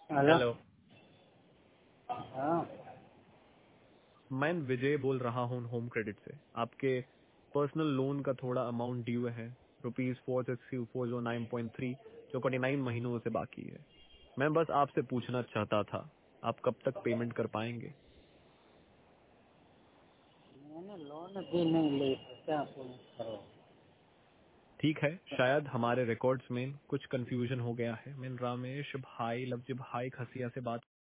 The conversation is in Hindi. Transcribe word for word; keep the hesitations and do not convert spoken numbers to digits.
हेलो। हेलो। हाँ। मैं विजय बोल रहा हूँ होम क्रेडिट से। आपके पर्सनल लोन का थोड़ा अमाउंट ड्यू है, rupees four six four zero nine point three, जो फोर्टी नाइन महीनों से बाकी है। मैं बस आपसे पूछना चाहता था, आप कब तक पेमेंट कर पाएंगे? मैंने लोन भी नहीं ली तो क्या पुलिस करो। ठीक है, शायद हमारे रिकॉर्ड्स में कुछ कंफ्यूजन हो गया है। मैं रामेश भाई लवजी भाई खसिया से बात